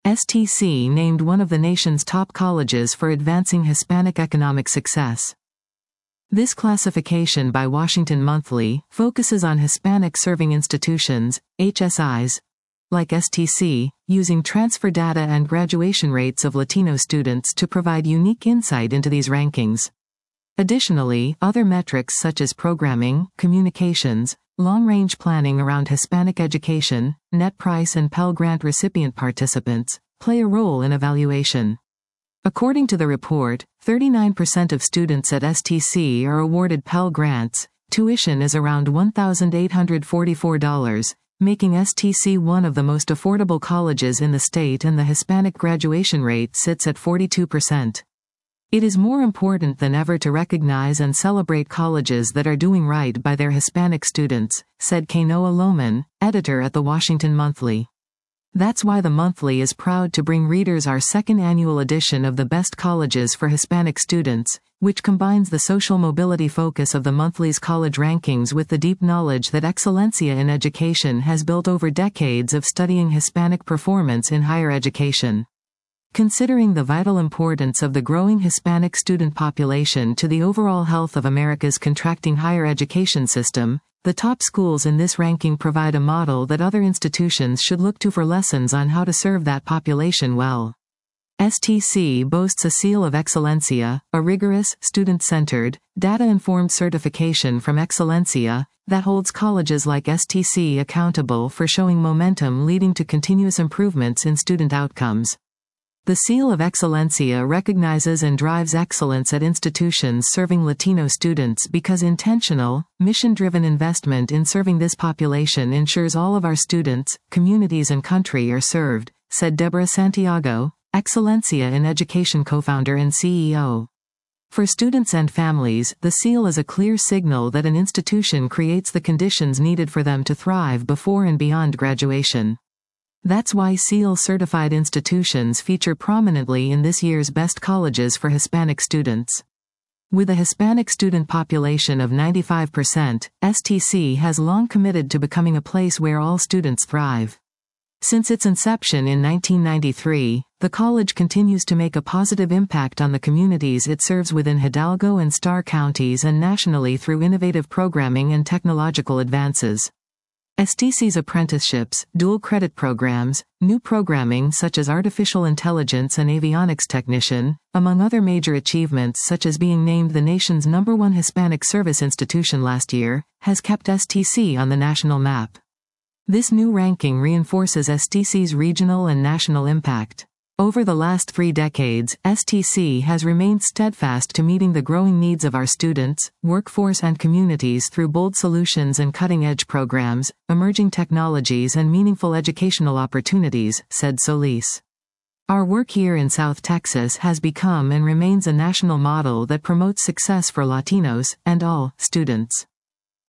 STC named one of the nation's top colleges for advancing Hispanic economic success. This classification by Washington Monthly focuses on Hispanic-serving institutions, HSIs, like STC, using transfer data and graduation rates of Latino students to provide unique insight into these rankings. Additionally, other metrics such as programming, communications, long-range planning around Hispanic education, net price and Pell Grant recipient participants, play a role in evaluation. According to the report, 39% of students at STC are awarded Pell Grants. Tuition is around $1,844, making STC one of the most affordable colleges in the state, and the Hispanic graduation rate sits at 42%. It is more important than ever to recognize and celebrate colleges that are doing right by their Hispanic students, said Kainoa Lohman, editor at the Washington Monthly. That's why the Monthly is proud to bring readers our second annual edition of the Best Colleges for Hispanic Students, which combines the social mobility focus of the Monthly's college rankings with the deep knowledge that Excellencia in Education has built over decades of studying Hispanic performance in higher education. Considering the vital importance of the growing Hispanic student population to the overall health of America's contracting higher education system, the top schools in this ranking provide a model that other institutions should look to for lessons on how to serve that population well. STC boasts a seal of Excellencia, a rigorous, student-centered, data-informed certification from Excellencia that holds colleges like STC accountable for showing momentum leading to continuous improvements in student outcomes. The Seal of Excellencia recognizes and drives excellence at institutions serving Latino students because intentional, mission-driven investment in serving this population ensures all of our students, communities and country are served, said Deborah Santiago, Excellencia in Education co-founder and CEO. For students and families, the seal is a clear signal that an institution creates the conditions needed for them to thrive before and beyond graduation. That's why SEAL-certified institutions feature prominently in this year's Best Colleges for Hispanic Students. With a Hispanic student population of 95%, STC has long committed to becoming a place where all students thrive. Since its inception in 1993, the college continues to make a positive impact on the communities it serves within Hidalgo and Starr counties and nationally through innovative programming and technological advances. STC's apprenticeships, dual credit programs, new programming such as artificial intelligence and avionics technician, among other major achievements such as being named the nation's #1 Hispanic service institution last year, has kept STC on the national map. This new ranking reinforces STC's regional and national impact. Over the last 3 decades, STC has remained steadfast to meeting the growing needs of our students, workforce and communities through bold solutions and cutting-edge programs, emerging technologies and meaningful educational opportunities, said Solis. Our work here in South Texas has become and remains a national model that promotes success for Latinos, and all, students.